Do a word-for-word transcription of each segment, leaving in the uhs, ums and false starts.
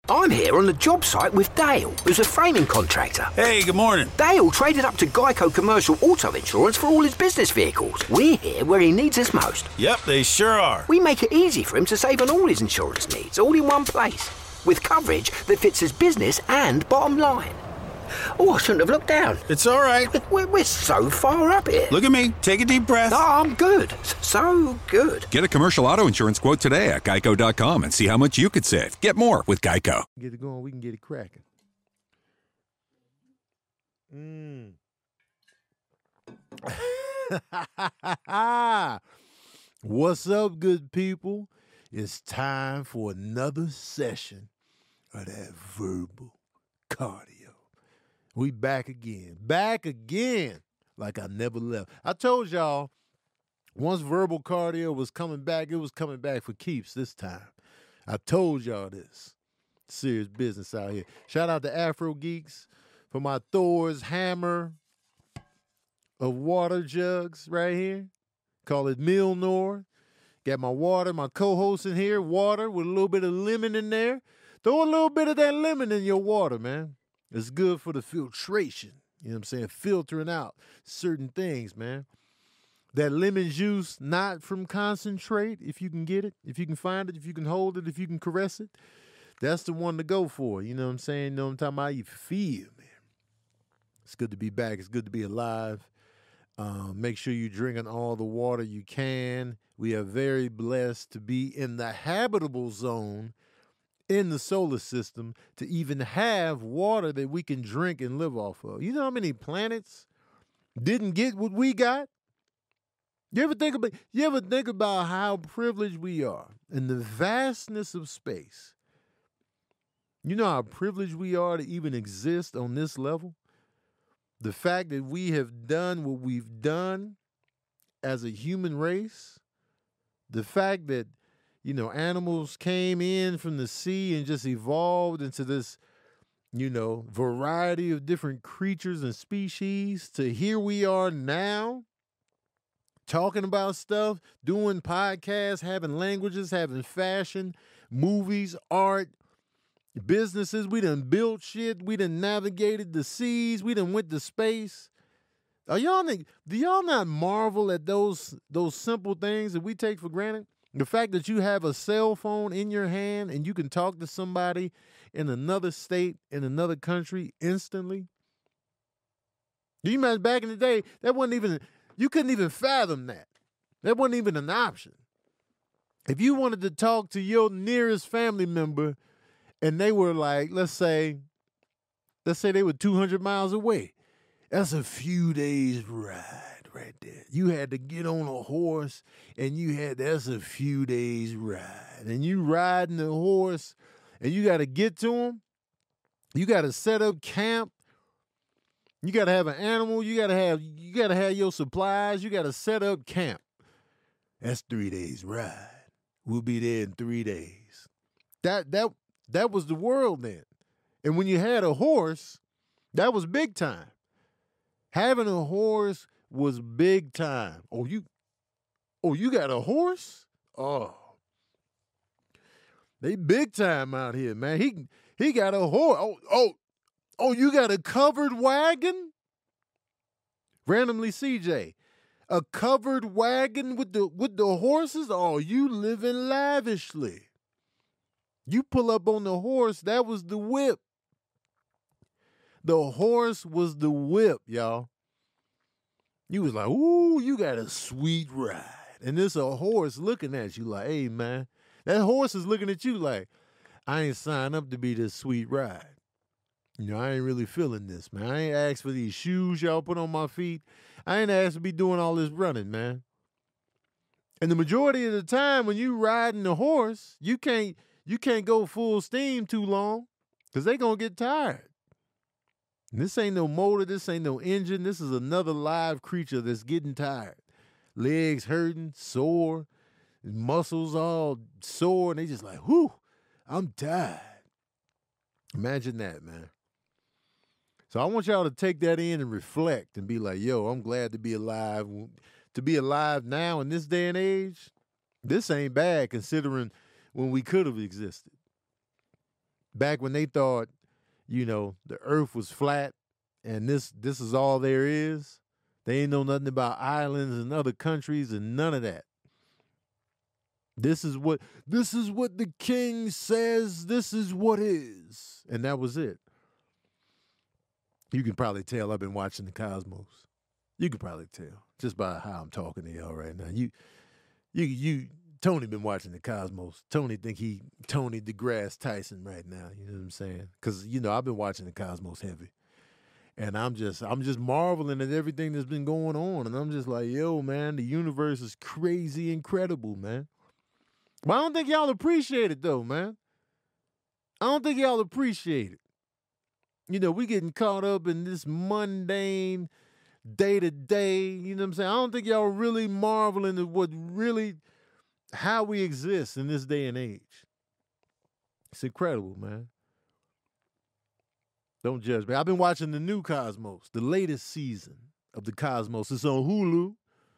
I'm here on the job site with Dale, who's a framing contractor. Hey, good morning. Dale traded up to Geico Commercial Auto Insurance for all his business vehicles. We're here where he needs us most. Yep, they sure are. We make it easy for him to save on all his insurance needs, all in one place, with coverage that fits his business and bottom line. Oh, I shouldn't have looked down. It's all right. We're, we're so far up here. Look at me. Take a deep breath. Oh, I'm good. So good. Get a commercial auto insurance quote today at geico dot com and see how much you could save. Get more with Geico. Get it going. We can get it cracking. Mm. What's up, good people? It's time for another session of that verbal cardio. We back again. Back again like I never left. I told y'all once verbal cardio was coming back, it was coming back for keeps this time. I told y'all this. Serious business out here. Shout out to Afro Geeks for my Thor's hammer of water jugs right here. Call it Milnor. Got my water, my co-host in here, water with a little bit of lemon in there. Throw a little bit of that lemon in your water, man. It's good for the filtration. You know what I'm saying? Filtering out certain things, man. That lemon juice, not from concentrate, if you can get it, if you can find it, if you can hold it, if you can caress it, that's the one to go for. You know what I'm saying? You know what I'm talking about? You feel, man. It's good to be back. It's good to be alive. Um, make sure you're drinking all the water you can. We are very blessed to be in the habitable zone in the solar system to even have water that we can drink and live off of. You know how many planets didn't get what we got? You ever think about you ever think about how privileged we are in the vastness of space? You know how privileged we are to even exist on this level? The fact that we have done what we've done as a human race, the fact that you know, animals came in from the sea and just evolved into this, you know, variety of different creatures and species to here we are now talking about stuff, doing podcasts, having languages, having fashion, movies, art, businesses. We done built shit. We done navigated the seas. We done went to space. Are y'all, do y'all not marvel at those, those simple things that we take for granted? The fact that you have a cell phone in your hand and you can talk to somebody in another state, in another country instantly. Do you imagine back in the day, that wasn't even, you couldn't even fathom that. That wasn't even an option. If you wanted to talk to your nearest family member and they were like, let's say, let's say they were two hundred miles away, that's a few days ride. Right there. You had to get on a horse and you had, that's a few days ride. And you riding the horse and you got to get to him. You got to set up camp. You got to have an animal. You got to have, you got to have your supplies. You got to set up camp. That's three days ride. We'll be there in three days. That, that, that was the world then. And when you had a horse, that was big time. Having a horse was big time. Oh, you, oh, you got a horse? Oh, they big time out here, man. He he got a horse. Oh, oh, oh, you got a covered wagon? Randomly, C J, a covered wagon with the with the horses? Oh, you living lavishly. You pull up on the horse. That was the whip. The horse was the whip, y'all. You was like, ooh, you got a sweet ride. And there's a horse looking at you like, hey, man. That horse is looking at you like, I ain't signed up to be this sweet ride. You know, I ain't really feeling this, man. I ain't asked for these shoes y'all put on my feet. I ain't asked to be doing all this running, man. And the majority of the time when you riding the horse, you can't you can't go full steam too long because they going to get tired. And this ain't no motor. This ain't no engine. This is another live creature that's getting tired. Legs hurting, sore, muscles all sore, and they just like, whew, I'm tired. Imagine that, man. So I want y'all to take that in and reflect and be like, yo, I'm glad to be alive. To be alive now in this day and age, this ain't bad considering when we could have existed. Back when they thought, you know, the earth was flat and this this is all there is. They ain't know nothing about islands and other countries and none of that. This is what this is what the king says, this is what is. And that was it. You can probably tell I've been watching the Cosmos. You can probably tell just by how I'm talking to y'all right now. You you you Tony been watching the Cosmos. Tony think he Tony DeGrasse Tyson right now. You know what I'm saying? Because, you know, I've been watching the Cosmos heavy. And I'm just I'm just marveling at everything that's been going on. And I'm just like, yo, man, the universe is crazy incredible, man. But I don't think y'all appreciate it, though, man. I don't think y'all appreciate it. You know, we getting caught up in this mundane day-to-day, you know what I'm saying? I don't think y'all really marveling at what really, how we exist in this day and age. It's incredible, man. Don't judge me. I've been watching the new Cosmos, the latest season of the Cosmos. It's on Hulu.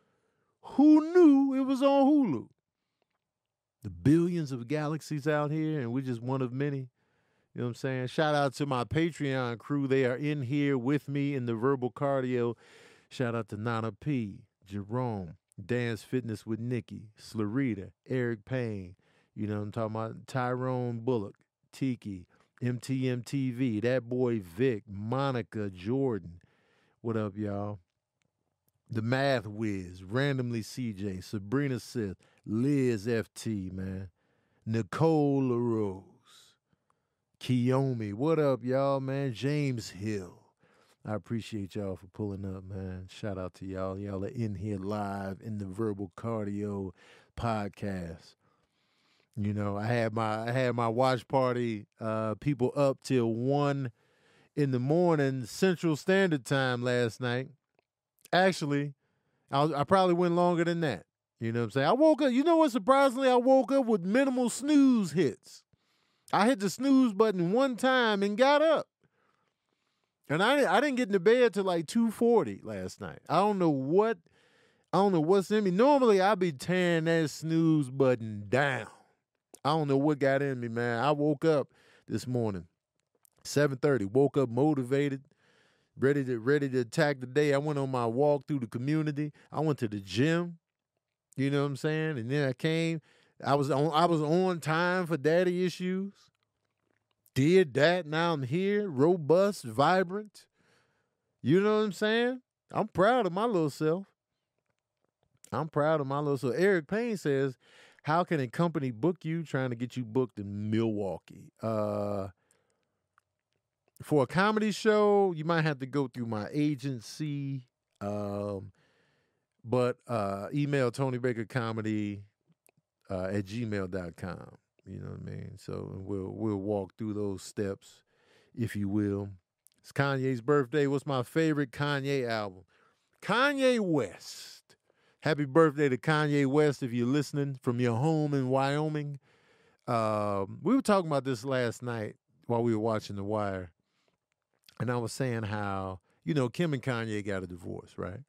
Who knew it was on Hulu? The billions of galaxies out here, and we're just one of many. You know what I'm saying? Shout out to my Patreon crew. They are in here with me in the verbal cardio. Shout out to Nana P, Jerome, Dance Fitness with Nikki, Slarita, Eric Payne. You know what I'm talking about? Tyrone Bullock, Tiki, M T M T V, that boy Vic, Monica, Jordan. What up, y'all? The Math Wiz, Randomly C J, Sabrina Sith, Liz F T, man. Nicole LaRose, Kiyomi. What up, y'all, man? James Hill. I appreciate y'all for pulling up, man. Shout out to y'all. Y'all are in here live in the Verbal Cardio podcast. You know, I had my I had my watch party, uh, people up till one in the morning Central Standard Time last night. Actually, I, was, I probably went longer than that. You know what I'm saying? I woke up, you know what, surprisingly, I woke up with minimal snooze hits. I hit the snooze button one time and got up. And I, I didn't get into bed till like two forty last night. I don't know what, I don't know what's in me. Normally, I'd be tearing that snooze button down. I don't know what got in me, man. I woke up this morning, seven thirty, woke up motivated, ready to ready to attack the day. I went on my walk through the community. I went to the gym, you know what I'm saying? And then I came, I was on I was on time for daddy issues. Did that, now I'm here, robust, vibrant. You know what I'm saying? I'm proud of my little self. I'm proud of my little self. Eric Payne says, how can a company book you trying to get you booked in Milwaukee? Uh, for a comedy show, you might have to go through my agency. Um, but uh, email Tony Baker Comedy uh, at gmail dot com. You know what I mean? So we'll we'll walk through those steps, if you will. It's Kanye's birthday. What's my favorite Kanye album? Kanye West. Happy birthday to Kanye West if you're listening from your home in Wyoming. Um, we were talking about this last night while we were watching The Wire. And I was saying how, you know, Kim and Kanye got a divorce, right?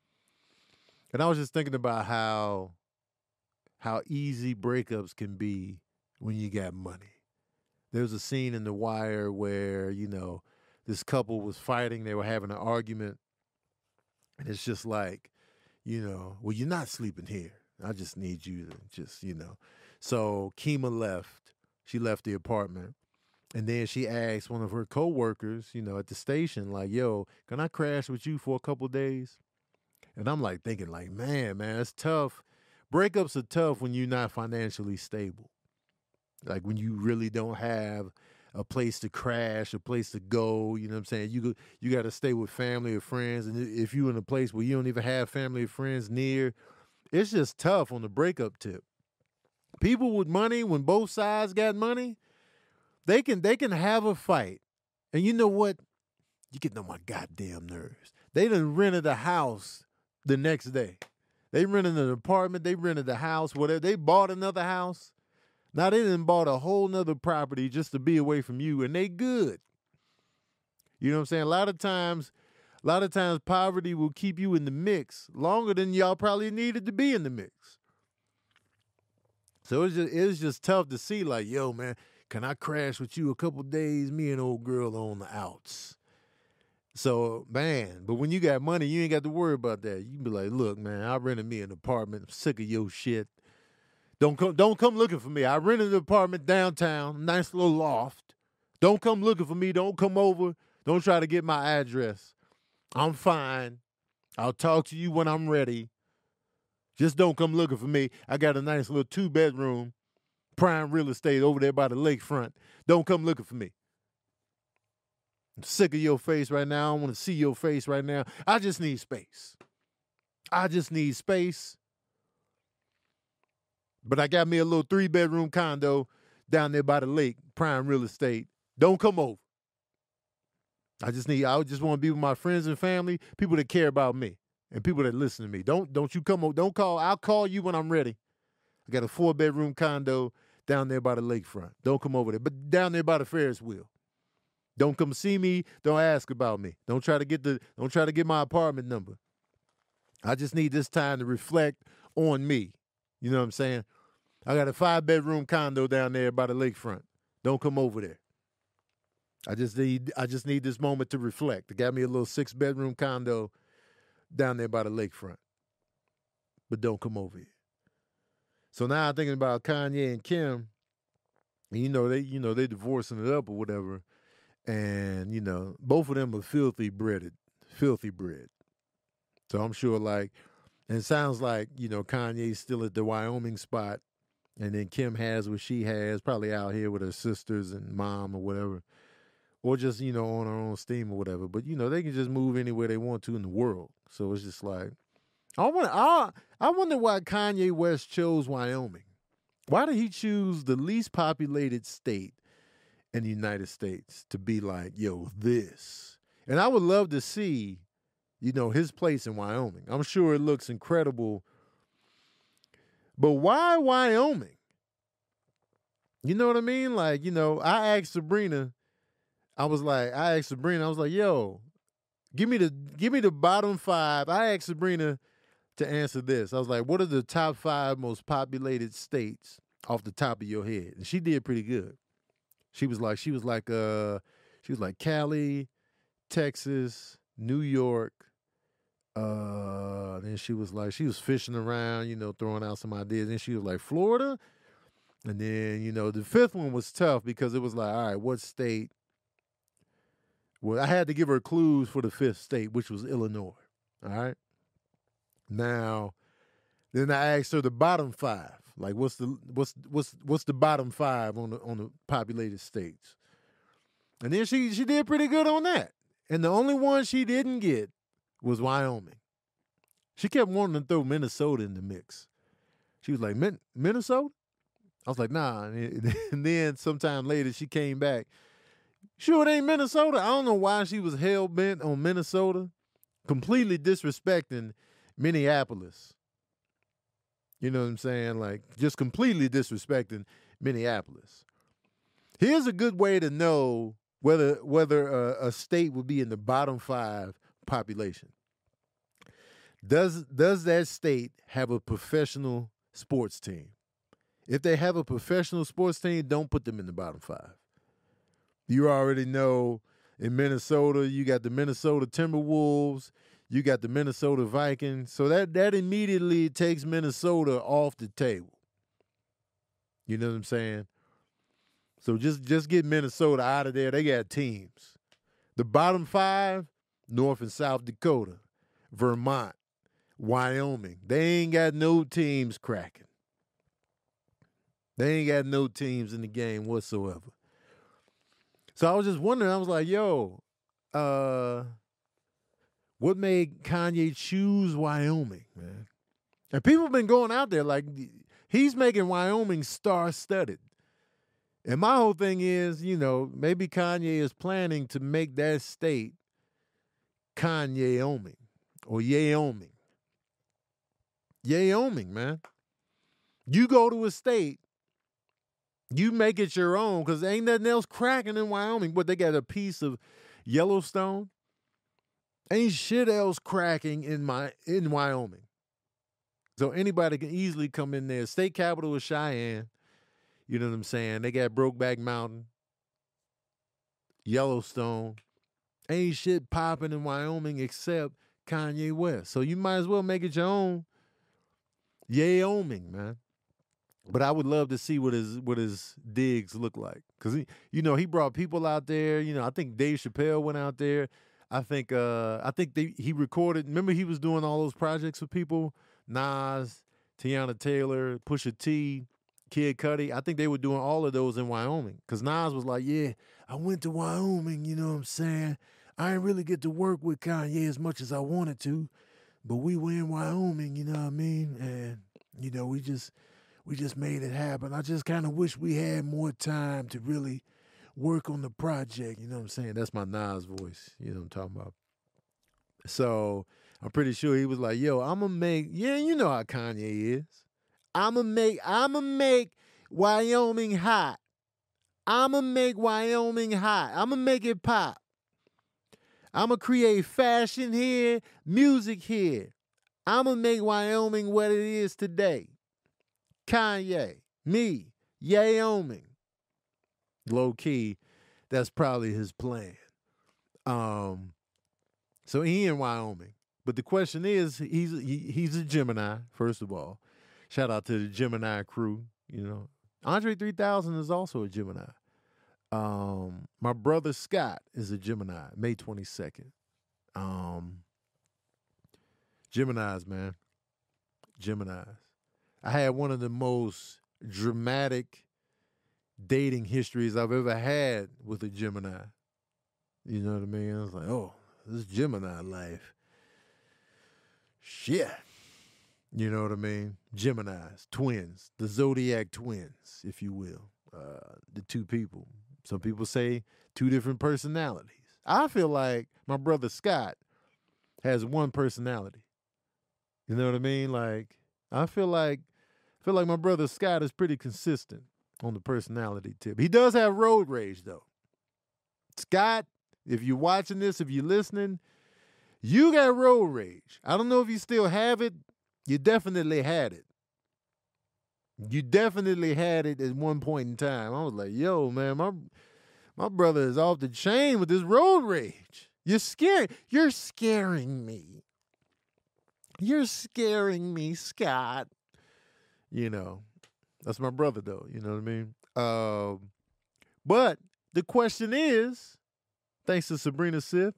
And I was just thinking about how how easy breakups can be when you got money. There was a scene in The Wire where, you know, this couple was fighting. They were having an argument. And it's just like, you know, well, you're not sleeping here. I just need you to just, you know. So Kima left. She left the apartment. And then she asked one of her coworkers, you know, at the station, like, yo, can I crash with you for a couple days? And I'm like thinking like, man, man, it's tough. Breakups are tough when you're not financially stable. Like when you really don't have a place to crash, a place to go, you know what I'm saying? You you got to stay with family or friends. And if you're in a place where you don't even have family or friends near, it's just tough on the breakup tip. People with money, when both sides got money, they can they can have a fight. And you know what? You getting on my goddamn nerves. They done rented a house the next day. They rented an apartment. They rented a house, whatever. They bought another house. Now they done bought a whole nother property just to be away from you, and they good. You know what I'm saying? A lot of times, a lot of times poverty will keep you in the mix longer than y'all probably needed to be in the mix. So it's just it's just tough to see, like, yo, man, can I crash with you a couple days? Me and old girl on the outs. So, man, but when you got money, you ain't got to worry about that. You can be like, look, man, I rented me an apartment. I'm sick of your shit. Don't come, don't come looking for me. I rented an apartment downtown, nice little loft. Don't come looking for me. Don't come over. Don't try to get my address. I'm fine. I'll talk to you when I'm ready. Just don't come looking for me. I got a nice little two-bedroom, prime real estate over there by the lakefront. Don't come looking for me. I'm sick of your face right now. I don't want to see your face right now. I just need space. I just need space. But I got me a little three-bedroom condo down there by the lake, prime real estate. Don't come over. I just need, I just want to be with my friends and family, people that care about me and people that listen to me. Don't don't you come over. Don't call. I'll call you when I'm ready. I got a four-bedroom condo down there by the lakefront. Don't come over there. But down there by the Ferris wheel. Don't come see me. Don't ask about me. Don't try to get the don't try to get my apartment number. I just need this time to reflect on me. You know what I'm saying? I got a five-bedroom condo down there by the lakefront. Don't come over there. I just need I just need this moment to reflect. I got me a little six-bedroom condo down there by the lakefront. But don't come over here. So now I'm thinking about Kanye and Kim. And you know, they you know, they divorcing it up or whatever. And, you know, both of them are filthy breaded, filthy bread. So I'm sure, like, and it sounds like, you know, Kanye's still at the Wyoming spot, and then Kim has what she has, probably out here with her sisters and mom or whatever, or just, you know, on her own steam or whatever. But, you know, they can just move anywhere they want to in the world. So it's just like, I wonder, I, I wonder why Kanye West chose Wyoming. Why did he choose the least populated state in the United States to be like, yo, this? And I would love to see, you know, his place in Wyoming. I'm sure it looks incredible. But why Wyoming? You know what I mean? Like, you know, I asked Sabrina, I was like, I asked Sabrina, I was like, yo, give me the give me the bottom five. I asked Sabrina to answer this. I was like, what are the top five most populated states off the top of your head? And she did pretty good. She was like, she was like, uh, she was like Cali, Texas, New York. Uh, then she was like, she was fishing around, you know, throwing out some ideas. Then she was like, Florida. And then, you know, the fifth one was tough because it was like, all right, what state? Well, I had to give her clues for the fifth state, which was Illinois. All right. Now, then I asked her the bottom five. Like, what's the what's what's what's the bottom five on the on the populated states? And then she she did pretty good on that. And the only one she didn't get was Wyoming. She kept wanting to throw Minnesota in the mix. She was like, Min- Minnesota? I was like, nah. And then sometime later she came back. Sure, it ain't Minnesota. I don't know why she was hell bent on Minnesota, completely disrespecting Minneapolis. You know what I'm saying? Like, just completely disrespecting Minneapolis. Here's a good way to know whether whether a, a state would be in the bottom five population. Does does that state have a professional sports team? If they have a professional sports team, don't put them in the bottom five. You already know in Minnesota, you got the Minnesota Timberwolves. You got the Minnesota Vikings. So that, that immediately takes Minnesota off the table. You know what I'm saying? So just, just get Minnesota out of there. They got teams. The bottom five, North and South Dakota, Vermont, Wyoming. They ain't got no teams cracking. They ain't got no teams in the game whatsoever. So I was just wondering, I was like, yo, uh... what made Kanye choose Wyoming, man? And people have been going out there like he's making Wyoming star-studded. And my whole thing is, you know, maybe Kanye is planning to make that state Kanye-oming or Ye-oming. Ye-oming, man. You go to a state, you make it your own because ain't nothing else cracking in Wyoming. But they got a piece of Yellowstone. Ain't shit else cracking in my in Wyoming. So anybody can easily come in there. State capital is Cheyenne. You know what I'm saying? They got Brokeback Mountain, Yellowstone. Ain't shit popping in Wyoming except Kanye West. So you might as well make it your own. Wyoming, man. But I would love to see what his what his digs look like. Because, he, you know, he brought people out there. You know, I think Dave Chappelle went out there. I think uh, I think they, he recorded. Remember he was doing all those projects with people? Nas, Tiana Taylor, Pusha T, Kid Cudi. I think they were doing all of those in Wyoming. Because Nas was like, yeah, I went to Wyoming, you know what I'm saying? I didn't really get to work with Kanye as much as I wanted to. But we were in Wyoming, you know what I mean? And, you know, we just we just made it happen. I just kind of wish we had more time to really work on the project, you know what I'm saying? That's my Nas voice, you know what I'm talking about. So I'm pretty sure he was like, yo, I'm going to make, yeah, you know how Kanye is. I'm going to make, I'm going to make Wyoming hot. I'm going to make Wyoming hot. I'm going to make it pop. I'm going to create fashion here, music here. I'm going to make Wyoming what it is today. Kanye, me, Wyoming. Low key, that's probably his plan. Um, so he in Wyoming. But the question is, he's he, he's a Gemini, first of all. Shout out to the Gemini crew, you know. Andre three thousand is also a Gemini. Um, my brother Scott is a Gemini, May twenty-second. Um, Geminis, man. Geminis. I had one of the most dramatic dating histories I've ever had with a Gemini. You know what I mean? I was like, oh, this Gemini life. Shit. You know what I mean? Geminis, twins, the Zodiac twins, if you will. Uh, the two people. Some people say two different personalities. I feel like my brother Scott has one personality. You know what I mean? Like, I feel like I feel like my brother Scott is pretty consistent on the personality tip. He does have road rage, though. Scott, if you're watching this, if you're listening, you got road rage. I don't know if you still have it. You definitely had it. You definitely had it at one point in time. I was like, yo, man, my my brother is off the chain with this road rage. You're scaring, you're scaring me. You're scaring me, Scott. You know, that's my brother, though. You know what I mean? Um, but the question is, thanks to Sabrina Sith,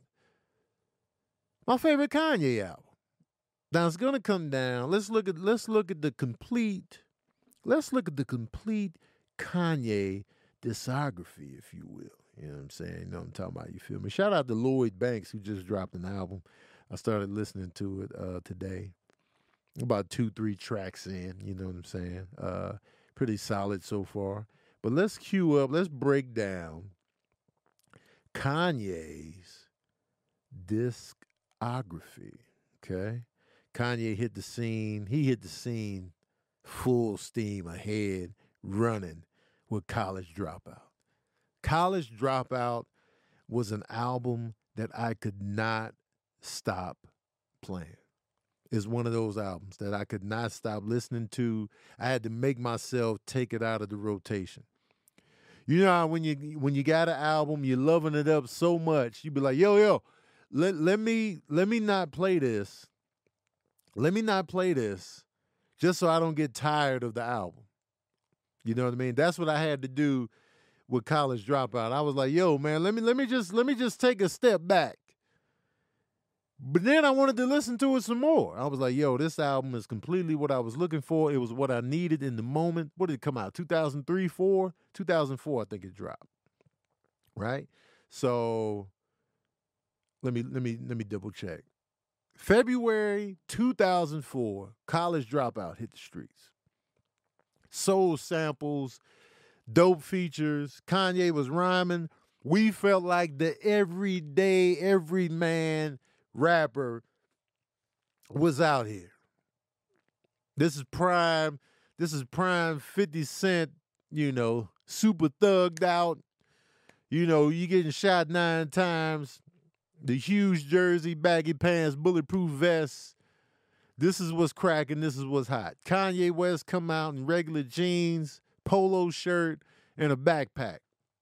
my favorite Kanye album. Now it's gonna come down. Let's look at let's look at the complete. Let's look at the complete Kanye discography, if you will. You know what I'm saying? You know what I'm talking about. You feel me? Shout out to Lloyd Banks, who just dropped an album. I started listening to it uh, today. About two, three tracks in, you know what I'm saying? Uh, pretty solid so far. But let's cue up, let's break down Kanye's discography, okay? Kanye hit the scene, he hit the scene full steam ahead, running with College Dropout. College Dropout was an album that I could not stop playing. Is one of those albums that I could not stop listening to. I had to make myself take it out of the rotation. You know how when you when you got an album, you're loving it up so much, you be like, yo, yo, let, let me let me not play this. Let me not play this just so I don't get tired of the album. You know what I mean? That's what I had to do with College Dropout. I was like, yo, man, let me let me just let me just take a step back. But then I wanted to listen to it some more. I was like, yo, this album is completely what I was looking for. It was what I needed in the moment. What did it come out? two thousand three, four? two thousand four, I think it dropped. Right? So let me let me let me double check. February two thousand four, College Dropout hit the streets. Soul samples, dope features. Kanye was rhyming. We felt like the everyday, everyman rapper was out here. This is prime, this is prime fifty Cent, you know, super thugged out. You know, you getting shot nine times. The huge jersey, baggy pants, bulletproof vest. This is what's cracking. This is what's hot. Kanye West come out in regular jeans, polo shirt, and a backpack.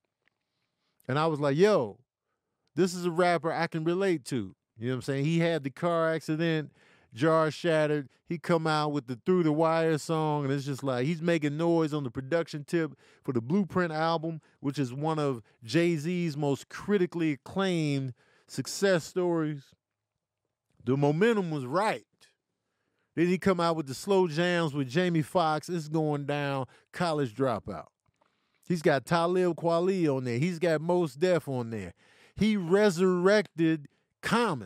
And I was like, yo, this is a rapper I can relate to. You know what I'm saying? He had the car accident, jar shattered. He come out with the Through the Wire song, and it's just like he's making noise on the production tip for the Blueprint album, which is one of Jay-Z's most critically acclaimed success stories. The momentum was right. Then he come out with the slow jams with Jamie Foxx. It's going down. College Dropout. He's got Talib Kweli on there. He's got Mos Def on there. He resurrected Common.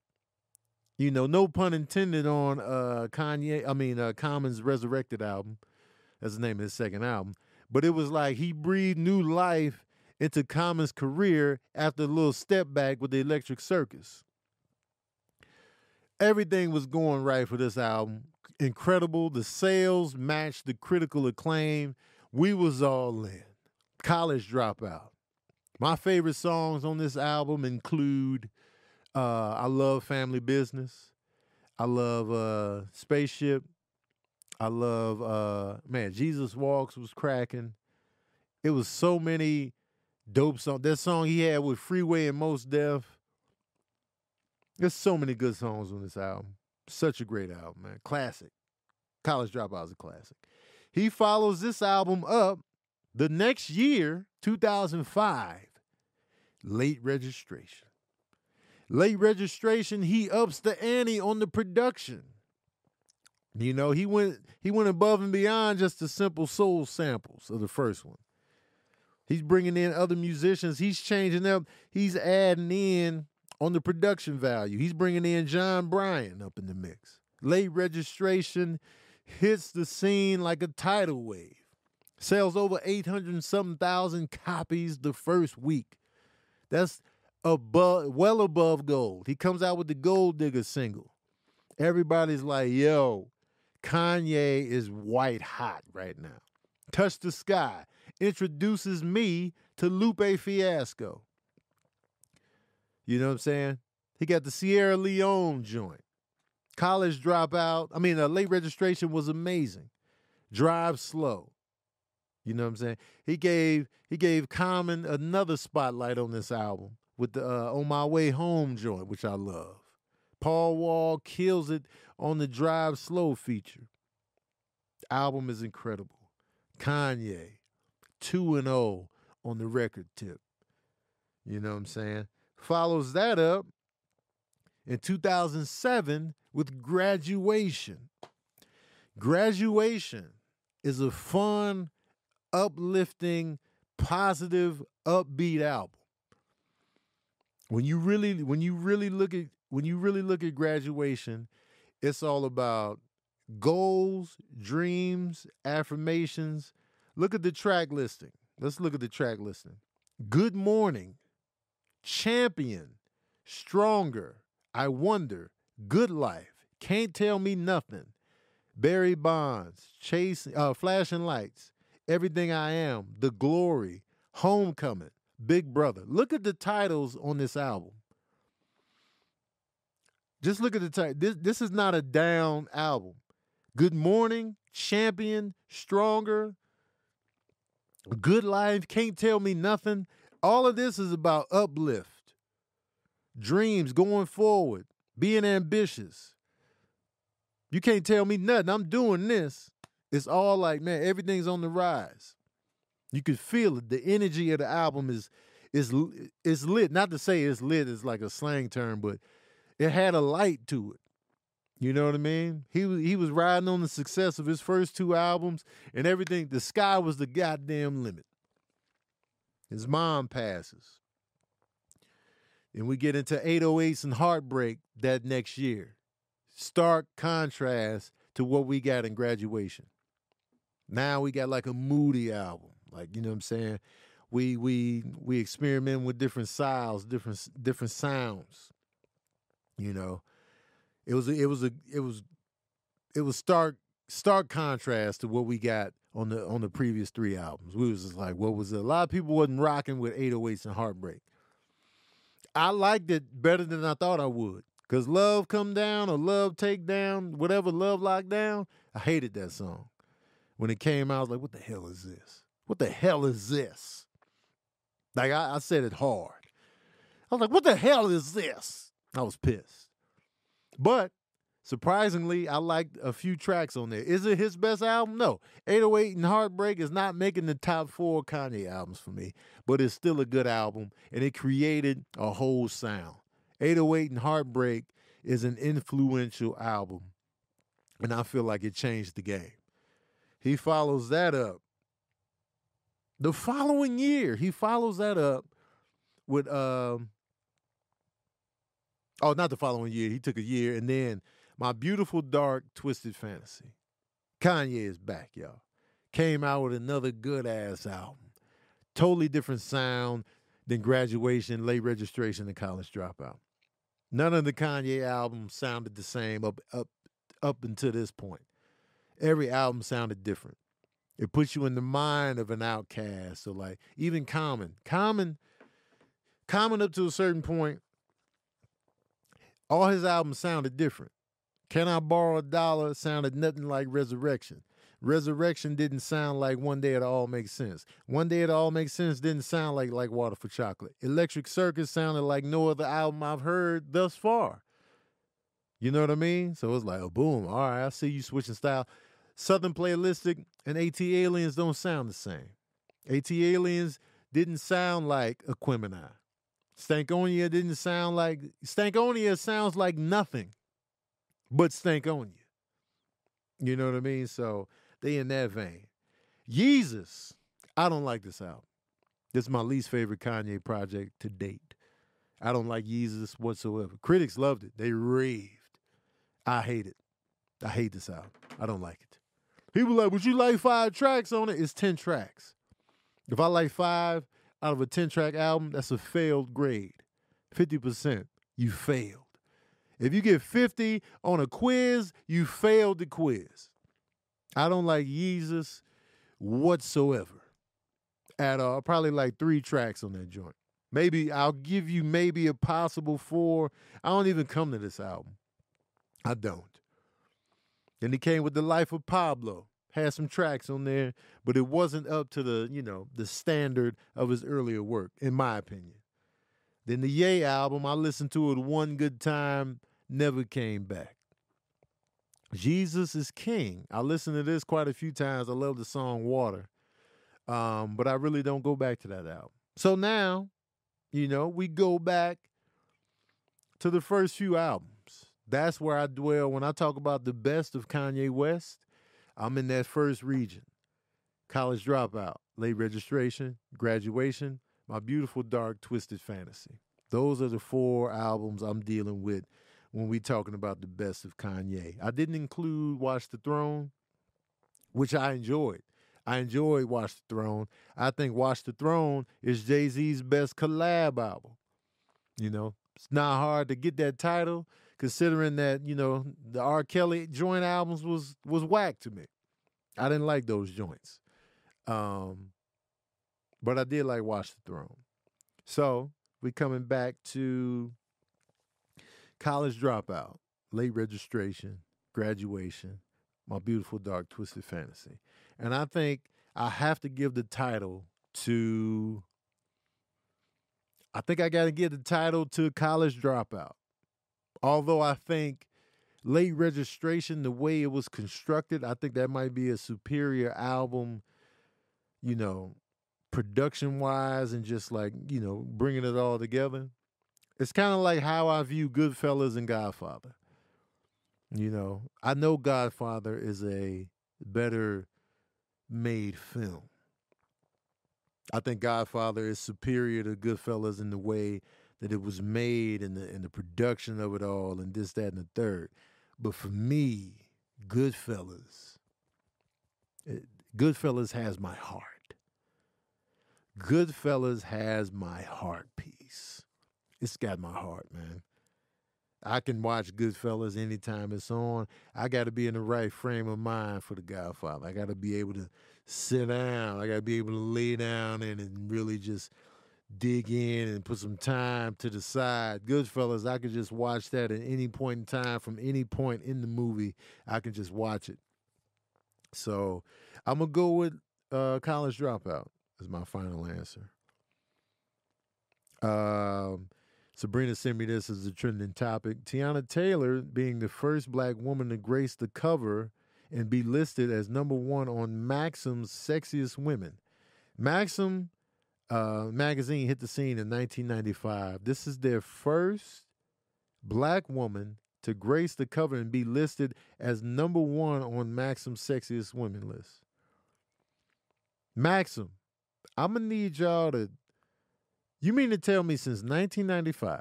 You know, no pun intended on uh, Kanye. I mean, uh, Common's Resurrected album. That's the name of his second album. But it was like he breathed new life into Common's career after a little step back with the Electric Circus. Everything was going right for this album. Incredible. The sales matched the critical acclaim. We was all in. College Dropout. My favorite songs on this album include uh, I Love Family Business. I love uh, Spaceship. I love, uh, man, Jesus Walks was cracking. It was so many dope songs. That song he had with Freeway and Mos Def. There's so many good songs on this album. Such a great album, man. Classic. College Dropout is a classic. He follows this album up the next year, two thousand five. Late Registration. Late Registration, he ups the ante on the production. You know, he went he went above and beyond just the simple soul samples of the first one. He's bringing in other musicians. He's changing up. He's adding in on the production value. He's bringing in John Bryan up in the mix. Late Registration hits the scene like a tidal wave. Sells over eight hundred and something thousand copies the first week. That's above, well above gold. He comes out with the Gold Digger single. Everybody's like, yo, Kanye is white hot right now. Touch the Sky introduces me to Lupe Fiasco. You know what I'm saying? He got the Sierra Leone joint. College Dropout. I mean, uh, Late Registration was amazing. Drive Slow. You know what I'm saying? He gave he gave Common another spotlight on this album with the uh, On My Way Home joint, which I love. Paul Wall kills it on the Drive Slow feature. The album is incredible. Kanye, two and oh on the record tip. You know what I'm saying? Follows that up in two thousand seven with Graduation. Graduation is a fun, uplifting, positive, upbeat album. When you really, when you really look at, when you really look at Graduation, it's all about goals, dreams, affirmations. Look at the track listing. Let's look at the track listing. Good Morning, Champion, Stronger, I Wonder, Good Life, Can't Tell Me Nothing, Barry Bonds, Chase, uh, Flashing Lights, Everything I Am, The Glory, Homecoming, Big Brother. Look at the titles on this album. Just look at the title. This, this is not a down album. Good Morning, Champion, Stronger, Good Life, Can't Tell Me Nothing. All of this is about uplift, dreams, going forward, being ambitious. You can't tell me nothing. I'm doing this. It's all like, man, everything's on the rise. You could feel it. The energy of the album is is is lit. Not to say it's lit is like a slang term, but it had a light to it. You know what I mean? He was he was riding on the success of his first two albums and everything. The sky was the goddamn limit. His mom passes. And we get into eight oh eights and Heartbreak that next year. Stark contrast to what we got in Graduation. Now we got like a moody album. Like, you know what I'm saying? We we we experiment with different styles, different different sounds. You know. It was a, it was a it was it was stark stark contrast to what we got on the on the previous three albums. We was just like, what was it? A lot of people wasn't rocking with eight oh eights and Heartbreak. I liked it better than I thought I would. Cause Love Come Down or Love Take Down, whatever, Love Lock Down, I hated that song. When it came out, I was like, what the hell is this? What the hell is this? Like, I, I said it hard. I was like, what the hell is this? I was pissed. But surprisingly, I liked a few tracks on there. Is it his best album? No. eight oh eight and Heartbreak is not making the top four Kanye albums for me, but it's still a good album, and it created a whole sound. eight oh eight and Heartbreak is an influential album, and I feel like it changed the game. He follows that up. The following year, he follows that up with, um, oh, not the following year. He took a year, and then My Beautiful Dark Twisted Fantasy. Kanye is back, y'all. Came out with another good-ass album. Totally different sound than Graduation, Late Registration, and College Dropout. None of the Kanye albums sounded the same up, up, up until this point. Every album sounded different. It puts you in the mind of an Outkast. So, like, even Common. Common, Common up to a certain point, all his albums sounded different. Can I Borrow a Dollar sounded nothing like Resurrection. Resurrection didn't sound like One Day It'll All Make Sense. One Day It'll All Make Sense didn't sound like Like Water for Chocolate. Electric Circus sounded like no other album I've heard thus far. You know what I mean? So it's like, oh, boom. All right, I see you switching style. Southern Playalistic and ATLiens don't sound the same. ATLiens didn't sound like Aquemini. Stankonia didn't sound like... Stankonia sounds like nothing but Stankonia. You know what I mean? So they in that vein. Yeezus, I don't like this album. This is my least favorite Kanye project to date. I don't like Yeezus whatsoever. Critics loved it. They raved. I hate it. I hate this album. I don't like it. People like, would you like five tracks on it? It's ten tracks. If I like five out of a ten-track album, that's a failed grade. fifty percent, you failed. If you get fifty on a quiz, you failed the quiz. I don't like Yeezus whatsoever at all. Probably like three tracks on that joint. Maybe I'll give you maybe a possible four. I don't even come to this album. I don't. Then he came with The Life of Pablo. Had some tracks on there, but it wasn't up to the, you know, the standard of his earlier work, in my opinion. Then the Ye album, I listened to it one good time, never came back. Jesus is King. I listened to this quite a few times. I love the song Water. Um, but I really don't go back to that album. So now, you know, we go back to the first few albums. That's where I dwell. When I talk about the best of Kanye West, I'm in that first region. College Dropout, Late Registration, Graduation, My Beautiful Dark Twisted Fantasy. Those are the four albums I'm dealing with when we talking about the best of Kanye. I didn't include Watch the Throne, which I enjoyed. I enjoyed Watch the Throne. I think Watch the Throne is Jay-Z's best collab album. You know, it's not hard to get that title, considering that, you know, the R. Kelly joint albums was was whack to me. I didn't like those joints. Um, but I did like Watch the Throne. So we coming back to College Dropout, Late Registration, Graduation, My Beautiful Dark Twisted Fantasy. And I think I have to give the title to, I think I got to give the title to College Dropout. Although I think Late Registration, the way it was constructed, I think that might be a superior album, you know, production-wise and just like, you know, bringing it all together. It's kind of like how I view Goodfellas and Godfather. You know, I know Godfather is a better made film. I think Godfather is superior to Goodfellas in the way that it was made and the, and the production of it all and this, that, and the third. But for me, Goodfellas, it, Goodfellas has my heart. Goodfellas has my heart piece. It's got my heart, man. I can watch Goodfellas anytime it's on. I got to be in the right frame of mind for The Godfather. I got to be able to sit down. I got to be able to lay down and, and really just dig in and put some time to the side. Goodfellas, I could just watch that at any point in time, from any point in the movie. I can just watch it. So I'm going to go with uh, College Dropout as my final answer. Um, Sabrina sent me this as a trending topic. Tiana Taylor being the first black woman to grace the cover and be listed as number one on Maxim's Sexiest Women. Maxim uh, magazine hit the scene in nineteen ninety-five. This is their first black woman to grace the cover and be listed as number one on Maxim's Sexiest Women list. Maxim, I'm going to need y'all to, you mean to tell me since nineteen ninety-five,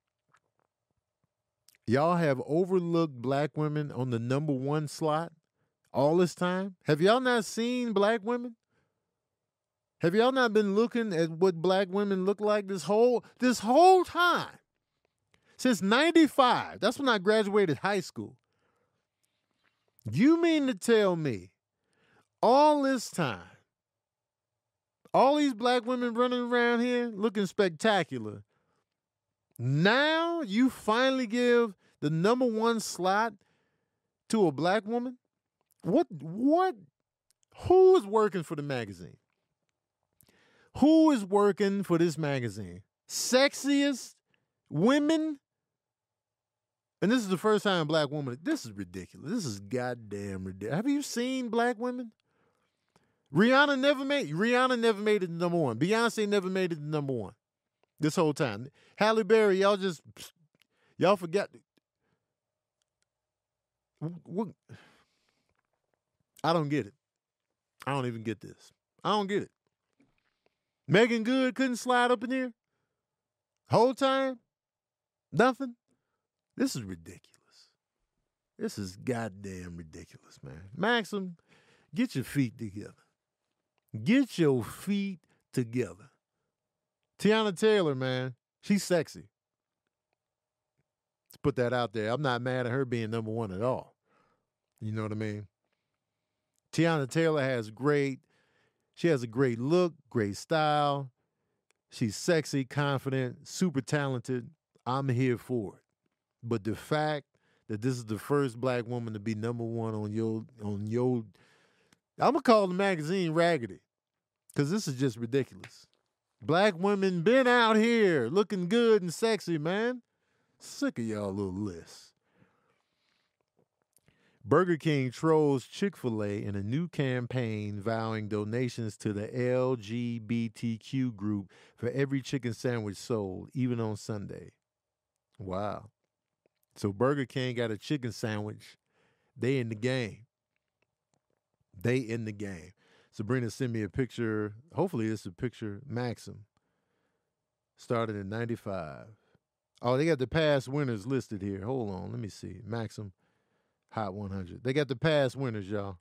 y'all have overlooked black women on the number one slot all this time? Have y'all not seen black women? Have y'all not been looking at what black women look like this whole this whole time? Since ninety-five, that's when I graduated high school. You mean to tell me all this time, all these black women running around here looking spectacular, now you finally give the number one slot to a black woman? What, what, who is working for the magazine? Who is working for this magazine? Sexiest women? And this is the first time a black woman, this is ridiculous. This is goddamn ridiculous. Have you seen black women? Rihanna never made, Rihanna never made it to number one. Beyonce never made it to number one this whole time. Halle Berry, y'all just, y'all forgot. What? I don't get it. I don't even get this. I don't get it. Megan Good couldn't slide up in here? Whole time? Nothing? This is ridiculous. This is goddamn ridiculous, man. Maxim, get your feet together. Get your feet together. Tiana Taylor, man, she's sexy. Let's put that out there. I'm not mad at her being number one at all. You know what I mean? Tiana Taylor has great, she has a great look, great style. She's sexy, confident, super talented. I'm here for it. But the fact that this is the first black woman to be number one on your, on your, I'm going to call the magazine raggedy because this is just ridiculous. Black women been out here looking good and sexy, man. Sick of y'all little lists. Burger King trolls Chick-fil-A in a new campaign vowing donations to the L G B T Q group for every chicken sandwich sold, even on Sunday. Wow. So Burger King got a chicken sandwich. They in the game. They in the game. Sabrina sent me a picture. Hopefully this is a picture. Maxim. Started in ninety-five. Oh, they got the past winners listed here. Hold on. Let me see. Maxim Hot one hundred. They got the past winners, y'all.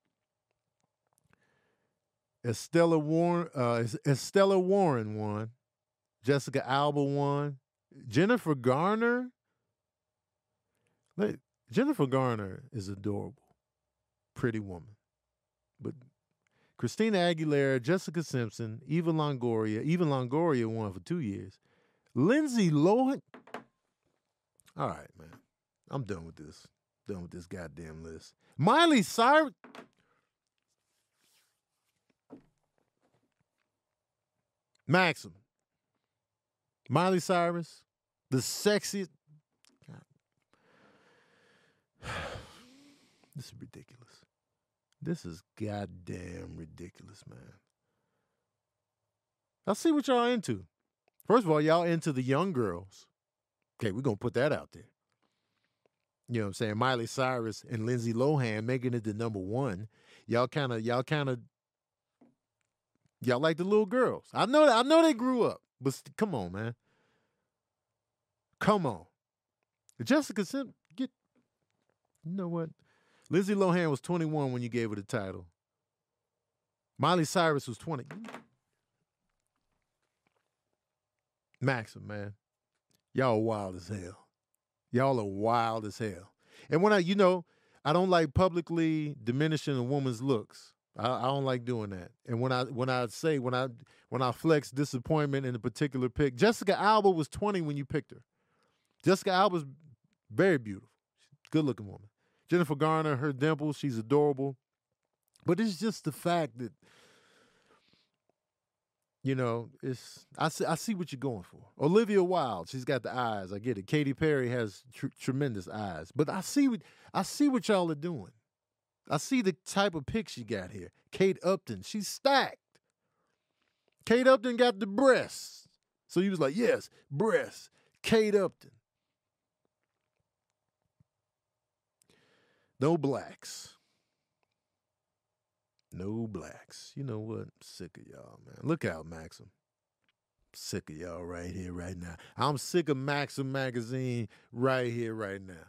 Estella Warren, uh, Estella Warren won. Jessica Alba won. Jennifer Garner. Look, Jennifer Garner is adorable. Pretty woman. But Christina Aguilera, Jessica Simpson, Eva Longoria. Eva Longoria won for two years. Lindsay Lohan. All right, man. I'm done with this. Done with this goddamn list. Miley Cyrus. Maxim. Miley Cyrus. The sexiest. God. This is ridiculous. This is goddamn ridiculous, man. I'll see what y'all into. First of all, y'all into the young girls. Okay, we're going to put that out there. You know what I'm saying? Miley Cyrus and Lindsay Lohan making it to number one. Y'all kind of, y'all kind of, y'all like the little girls. I know, I know they grew up, but st- come on, man. Come on. Jessica Simpson, get, you know what? Lindsay Lohan was twenty-one when you gave her the title. Miley Cyrus was twenty. Maxim, man. Y'all are wild as hell. Y'all are wild as hell. And when I, you know, I don't like publicly diminishing a woman's looks. I, I don't like doing that. And when I when I say when I when I flex disappointment in a particular pick, Jessica Alba was twenty when you picked her. Jessica Alba's very beautiful, good looking woman. Jennifer Garner, her dimples, she's adorable. But it's just the fact that, you know, it's I see, I see what you're going for. Olivia Wilde, she's got the eyes. I get it. Katy Perry has tr- tremendous eyes. But I see what I see what y'all are doing. I see the type of pics you got here. Kate Upton, she's stacked. Kate Upton got the breasts. So he was like, yes, breasts. Kate Upton. No blacks. No blacks. You know what? I'm sick of y'all, man. Look out, Maxim. Sick of y'all right here, right now. I'm sick of Maxim magazine right here, right now.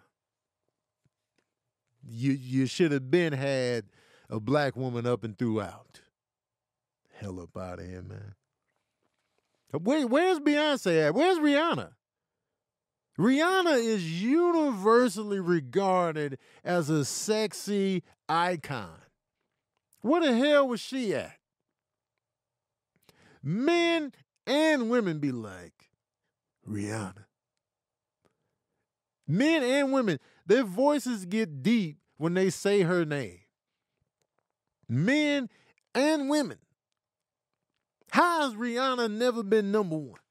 You you should have been had a black woman up and throughout. Hell up out of here, man. Where, where's Beyonce at? Where's Rihanna? Rihanna is universally regarded as a sexy icon. Where the hell was she at? Men and women be like, Rihanna. Men and women, their voices get deep when they say her name. Men and women. How has Rihanna never been number one?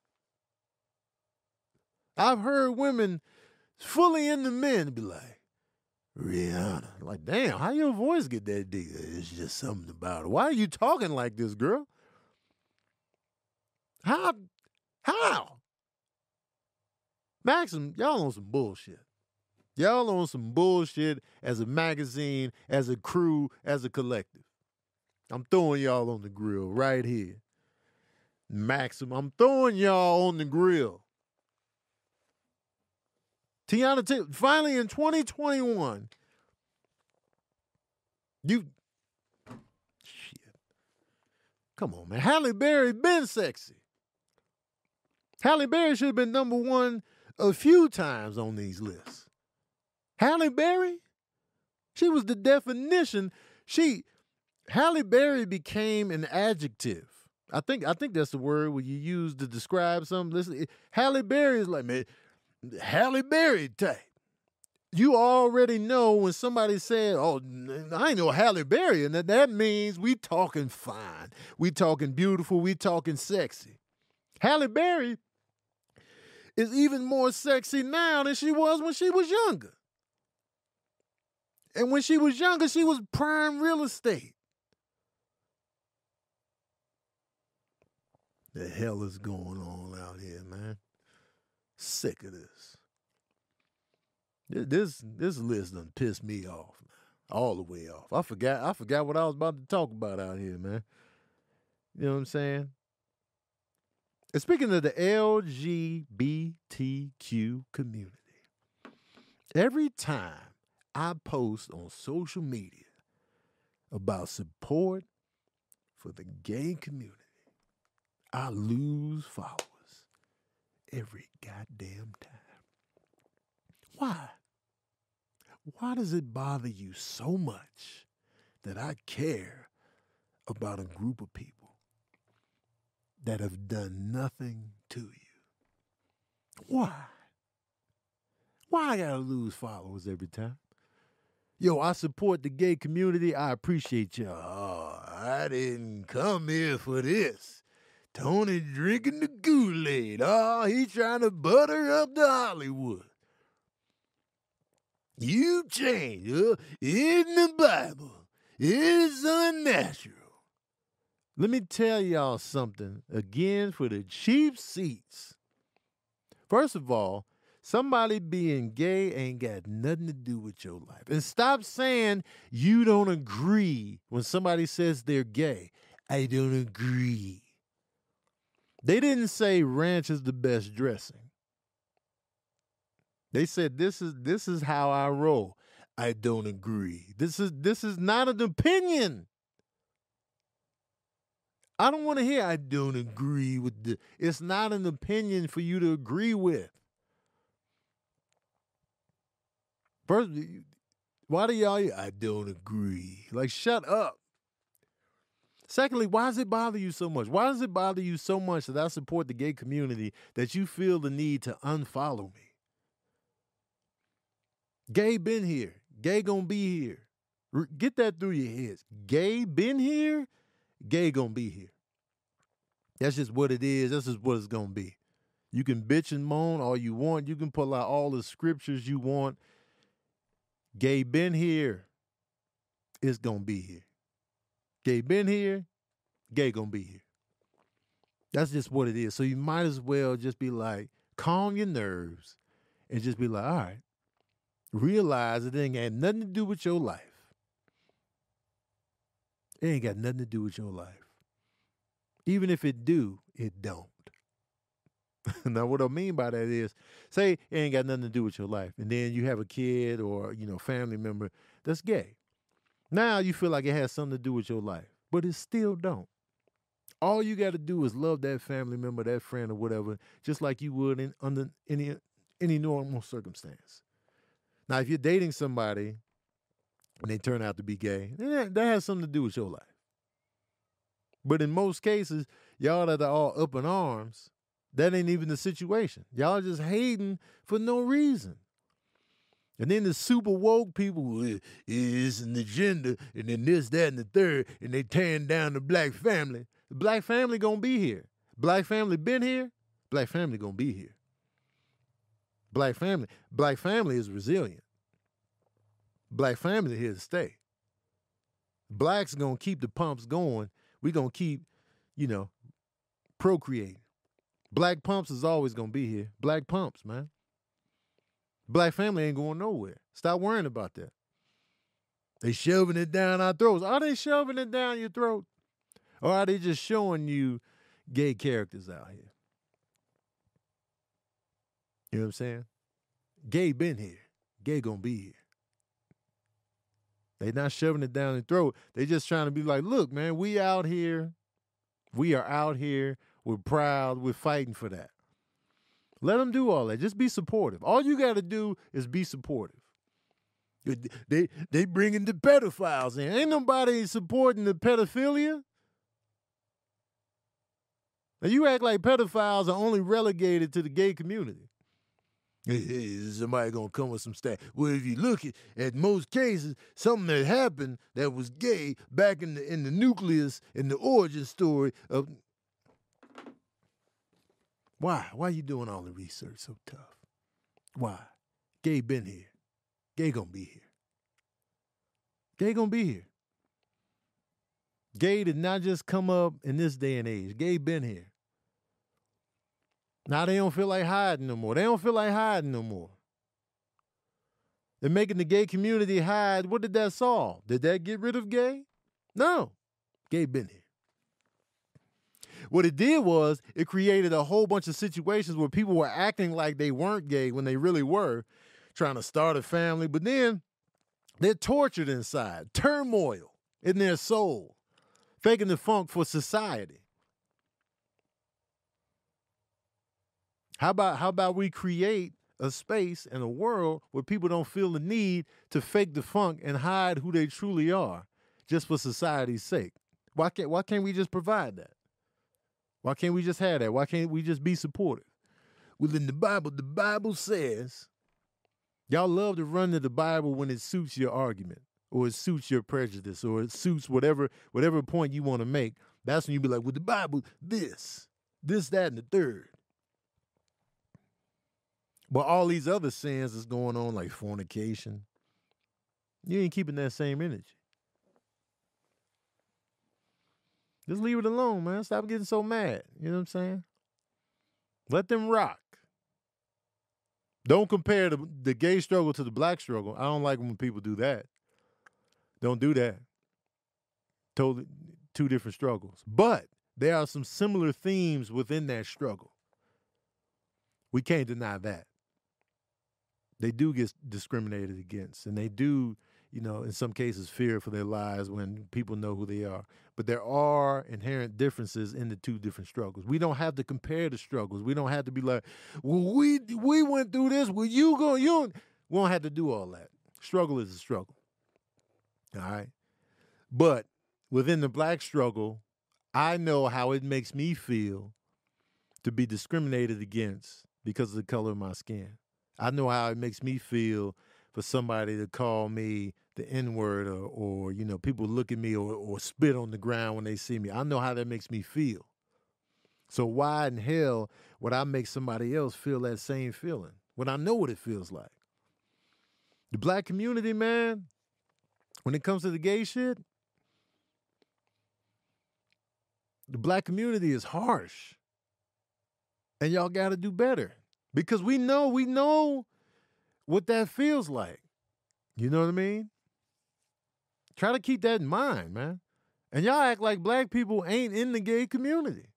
I've heard women fully into men be like, Rihanna. Like, damn, how your voice get that deep? It's just something about it. Why are you talking like this, girl? How? How? Maxim, y'all on some bullshit. Y'all on some bullshit as a magazine, as a crew, as a collective. I'm throwing y'all on the grill right here. Maxim, I'm throwing y'all on the grill. Tiana Taylor, finally in twenty twenty-one, you, shit. Come on, man. Halle Berry been sexy. Halle Berry should have been number one a few times on these lists. Halle Berry, she was the definition. She, Halle Berry became an adjective. I think I think that's the word when you use to describe something. Listen, Halle Berry is like, man, Halle Berry type. You already know when somebody said, oh, I ain't no Halle Berry, and that, that means we talking fine. We talking beautiful. We talking sexy. Halle Berry is even more sexy now than she was when she was younger. And when she was younger, she was prime real estate. The hell is going on out here, man? Sick of this. This this list done pissed me off, man. All the way off. I forgot I forgot what I was about to talk about out here, man. You know what I'm saying? And speaking of the L G B T Q community, every time I post on social media about support for the gay community, I lose followers every goddamn time. Why? Why does it bother you so much that I care about a group of people that have done nothing to you? Why? Why I gotta lose followers every time? Yo, I support the gay community. I appreciate y'all. Oh, I didn't come here for this. Tony drinking the Kool-Aid. Oh, he trying to butter up the Hollywood. You change uh, in the Bible. It is unnatural. Let me tell y'all something again for the cheap seats. First of all, somebody being gay ain't got nothing to do with your life. And stop saying you don't agree when somebody says they're gay. I don't agree. They didn't say ranch is the best dressing. They said this is this is how I roll. I don't agree. This is this is not an opinion. I don't want to hear I don't agree with the. It's not an opinion for you to agree with. First, why do y'all? I don't agree. Like, shut up. Secondly, why does it bother you so much? Why does it bother you so much that I support the gay community that you feel the need to unfollow me? Gay been here. Gay gonna be here. R- Get that through your heads. Gay been here, gay gonna be here. That's just what it is. That's just what it's gonna be. You can bitch and moan all you want. You can pull out all the scriptures you want. Gay been here, it's gonna be here. Gay been here, gay gonna be here. That's just what it is. So you might as well just be like, calm your nerves and just be like, all right, realize it ain't got nothing to do with your life. It ain't got nothing to do with your life. Even if it do, it don't. Now, what I mean by that is, say it ain't got nothing to do with your life, and then you have a kid or, you know, family member that's gay. Now you feel like it has something to do with your life, but it still don't. All you got to do is love that family member, that friend, or whatever, just like you would in under any any normal circumstance. Now, if you're dating somebody and they turn out to be gay, that has something to do with your life. But in most cases, y'all that are all up in arms, that ain't even the situation. Y'all just hating for no reason. And then the super woke people, it is an agenda, and then this, that, and the third, and they tearing down the black family. The black family gonna be here. Black family been here. Black family gonna be here. Black family. Black family is resilient. Black family here to stay. Blacks gonna keep the pumps going. We gonna keep, you know, procreating. Black pumps is always gonna be here. Black pumps, man. Black family ain't going nowhere. Stop worrying about that. They shoving it down our throats. Are they shoving it down your throat? Or are they just showing you gay characters out here? You know what I'm saying? Gay been here. Gay gonna be here. They not shoving it down your throat. They just trying to be like, look, man, we out here. We are out here. We're proud. We're fighting for that. Let them do all that. Just be supportive. All you got to do is be supportive. They they bringing the pedophiles in. Ain't nobody supporting the pedophilia. Now you act like pedophiles are only relegated to the gay community. Hey, hey, is somebody gonna come with some stats? Well, if you look at, at most cases, something that happened that was gay back in the in the nucleus, in the origin story of. Why? Why you doing all the research so tough? Why? Gay been here. Gay gonna be here. Gay gonna be here. Gay did not just come up in this day and age. Gay been here. Now they don't feel like hiding no more. They don't feel like hiding no more. They're making the gay community hide. What did that solve? Did that get rid of gay? No. Gay been here. What it did was it created a whole bunch of situations where people were acting like they weren't gay when they really were, trying to start a family, but then they're tortured inside, turmoil in their soul, faking the funk for society. How about how about we create a space and a world where people don't feel the need to fake the funk and hide who they truly are just for society's sake? Why can't why can't we just provide that? Why can't we just have that? Why can't we just be supportive? Well, in the Bible, the Bible says, y'all love to run to the Bible when it suits your argument or it suits your prejudice or it suits whatever whatever point you want to make. That's when you be like, well, the Bible, this, this, that, and the third. But all these other sins that's going on, like fornication, you ain't keeping that same energy. Just leave it alone, man. Stop getting so mad. You know what I'm saying? Let them rock. Don't compare the, the gay struggle to the black struggle. I don't like when people do that. Don't do that. Totally two different struggles. But there are some similar themes within that struggle. We can't deny that. They do get discriminated against, and they do, you know, in some cases fear for their lives when people know who they are. But there are inherent differences in the two different struggles. We don't have to compare the struggles. We don't have to be like, well, we we went through this. Well, you go, you don't. We don't have to do all that. Struggle is a struggle. All right? But within the black struggle, I know how it makes me feel to be discriminated against because of the color of my skin. I know how it makes me feel for somebody to call me the N-word or, or, you know, people look at me or, or spit on the ground when they see me. I know how that makes me feel. So why in hell would I make somebody else feel that same feeling when I know what it feels like? The black community, man, when it comes to the gay shit, the black community is harsh. And y'all got to do better. Because we know, we know what that feels like. You know what I mean? Try to keep that in mind, man. And y'all act like black people ain't in the gay community.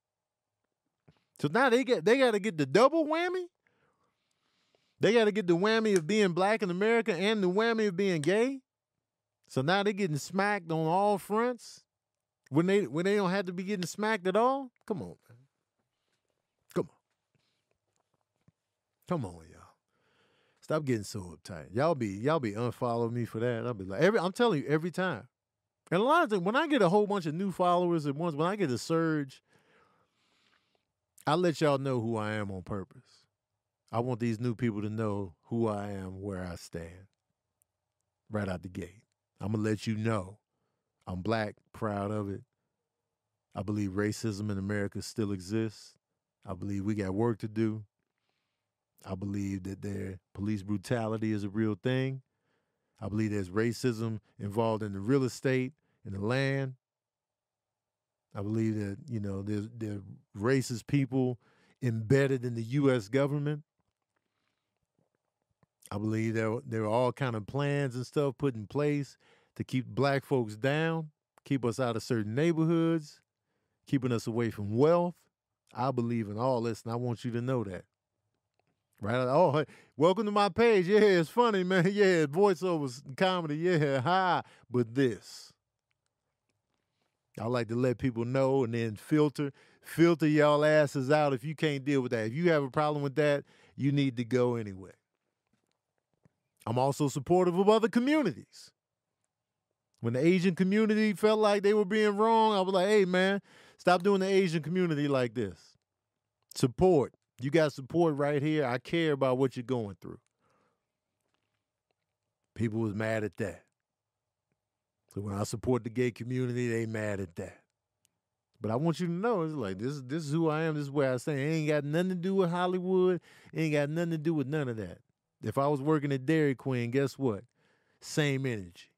So now they get they got to get the double whammy. They got to get the whammy of being black in America and the whammy of being gay. So now they're getting smacked on all fronts when they when they don't have to be getting smacked at all. Come on, man. Come on. Come on, y'all. Stop getting so uptight. Y'all be y'all be unfollowing me for that. I'll be like, every I'm telling you every time. And a lot of times when I get a whole bunch of new followers at once, when I get a surge, I let y'all know who I am on purpose. I want these new people to know who I am, where I stand. Right out the gate. I'm going to let you know I'm black, proud of it. I believe racism in America still exists. I believe we got work to do. I believe that there police brutality is a real thing. I believe there's racism involved in the real estate, in the land. I believe that, you know, there's, there are racist people embedded in the U S government. I believe there, there are all kind of plans and stuff put in place to keep black folks down, keep us out of certain neighborhoods, keeping us away from wealth. I believe in all this, and I want you to know that. Right? Oh, hey, welcome to my page. Yeah, it's funny, man. Yeah, voiceovers, comedy. Yeah, hi. But this, I like to let people know and then filter, filter y'all asses out if you can't deal with that. If you have a problem with that, you need to go anyway. I'm also supportive of other communities. When the Asian community felt like they were being wrong, I was like, hey, man, stop doing the Asian community like this. Support. You got support right here. I care about what you're going through. People was mad at that. So when I support the gay community, they mad at that. But I want you to know, it's like, this, this is who I am. This is where I stand. It ain't got nothing to do with Hollywood. It ain't got nothing to do with none of that. If I was working at Dairy Queen, guess what? Same energy.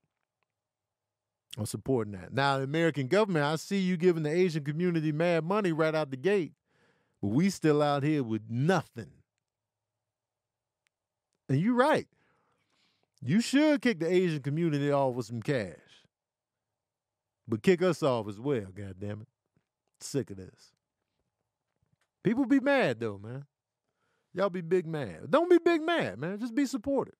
I'm supporting that. Now, the American government, I see you giving the Asian community mad money right out the gate, but we still out here with nothing. And you're right. You should kick the Asian community off with some cash. But kick us off as well, goddammit. Sick of this. People be mad, though, man. Y'all be big mad. Don't be big mad, man. Just be supportive.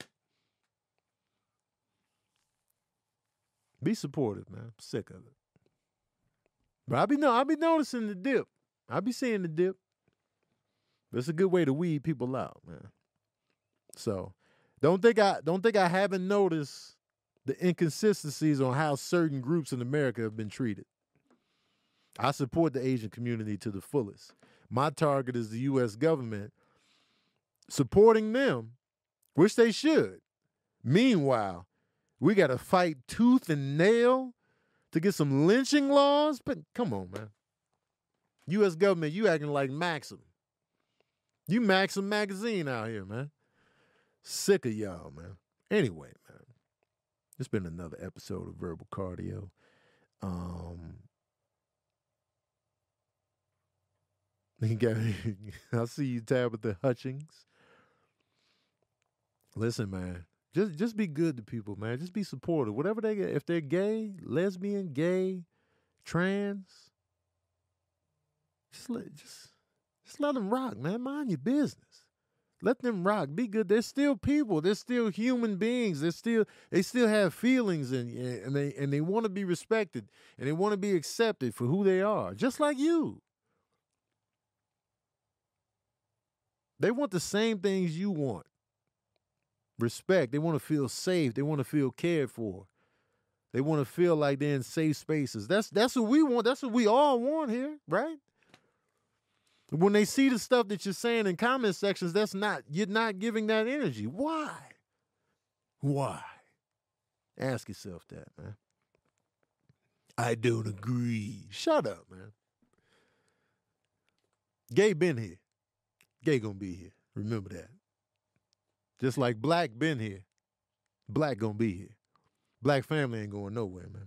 Be supportive, man. I'm sick of it. But I be no, I be noticing the dip. I be seeing the dip. But it's a good way to weed people out, man. So don't think I don't think I haven't noticed the inconsistencies on how certain groups in America have been treated. I support the Asian community to the fullest. My target is the U S government supporting them, which they should. Meanwhile, we got to fight tooth and nail to get some lynching laws. But come on, man. U S government, you acting like Maxim. You Maxim magazine out here, man. Sick of y'all, man. Anyway, man. It's been another episode of Verbal Cardio. Um, I see you, Tabitha Hutchings. Listen, man. Just just be good to people, man. Just be supportive. Whatever they get. If they're gay, lesbian, gay, trans, just let just just let them rock, man. Mind your business. Let them rock. Be good. They're still people. They're still human beings. They're still they still have feelings and and they and they want to be respected and they want to be accepted for who they are, just like you. They want the same things you want. Respect. They want to feel safe. They want to feel cared for. They want to feel like they're in safe spaces. That's that's what we want. That's what we all want here, right? When they see the stuff that you're saying in comment sections, that's not, you're not giving that energy. Why? Why? Ask yourself that, man. I don't agree. Shut up, man. Gay been here. Gay gonna be here. Remember that. Just like black been here. Black gonna be here. Black family ain't going nowhere, man.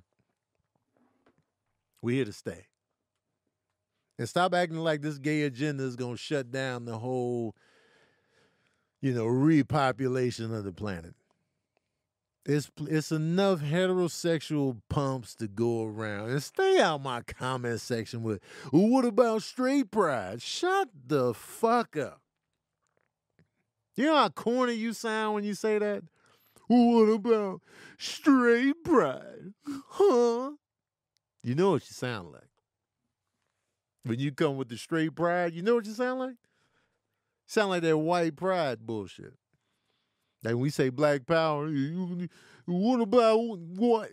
We here to stay. And stop acting like this gay agenda is gonna shut down the whole, you know, repopulation of the planet. It's it's enough heterosexual pumps to go around. And stay out my comment section with, well, what about straight pride? Shut the fuck up. You know how corny you sound when you say that? What about straight pride? Huh? You know what you sound like. When you come with the straight pride, you know what you sound like? Sound like that white pride bullshit. Like when we say black power, what about what?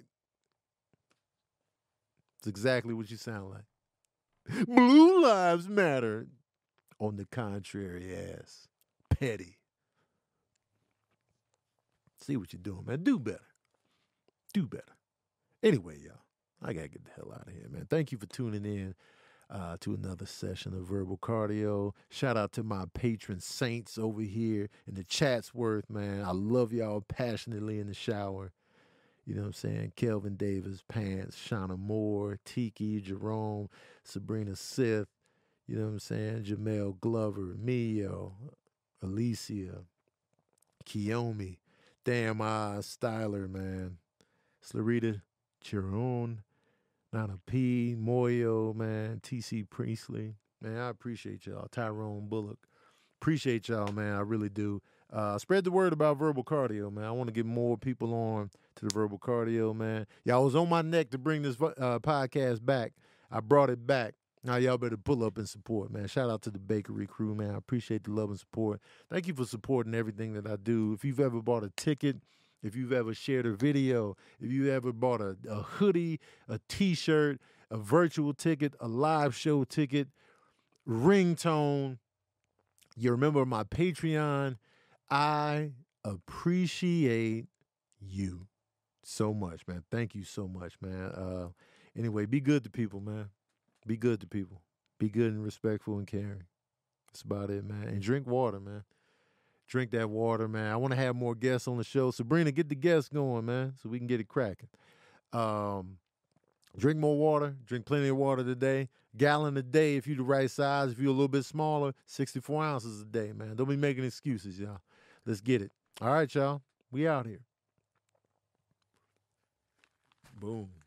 It's exactly what you sound like. Blue lives matter. On the contrary, ass. Petty. See what you're doing, man. Do better. Do better. Anyway, y'all, I got to get the hell out of here, man. Thank you for tuning in uh, to another session of Verbal Cardio. Shout out to my patron saints over here in the Chatsworth, man. I love y'all passionately in the shower. You know what I'm saying? Kelvin Davis, Pants, Shauna Moore, Tiki, Jerome, Sabrina Sith. You know what I'm saying? Jamel Glover, Mio, Alicia, Kiyomi, Damn Eyes, Styler, man. Slarita, Chiron, Nana P, Moyo, man, T C Priestley. Man, I appreciate y'all. Tyrone Bullock. Appreciate y'all, man. I really do. Uh, spread the word about Verbal Cardio, man. I want to get more people on to the Verbal Cardio, man. Y'all was on my neck to bring this uh, podcast back. I brought it back. Now y'all better pull up and support, man. Shout out to the bakery crew, man. I appreciate the love and support. Thank you for supporting everything that I do. If you've ever bought a ticket, if you've ever shared a video, if you ever bought a, a hoodie, a T-shirt, a virtual ticket, a live show ticket, ringtone, you're a member of my Patreon, I appreciate you so much, man. Thank you so much, man. Uh, anyway, be good to people, man. Be good to people. Be good and respectful and caring. That's about it, man. And drink water, man. Drink that water, man. I want to have more guests on the show. Sabrina, get the guests going, man, so we can get it cracking. Um, drink more water. Drink plenty of water today. Gallon a day if you're the right size. If you're a little bit smaller, sixty-four ounces a day, man. Don't be making excuses, y'all. Let's get it. All right, y'all. We out here. Boom.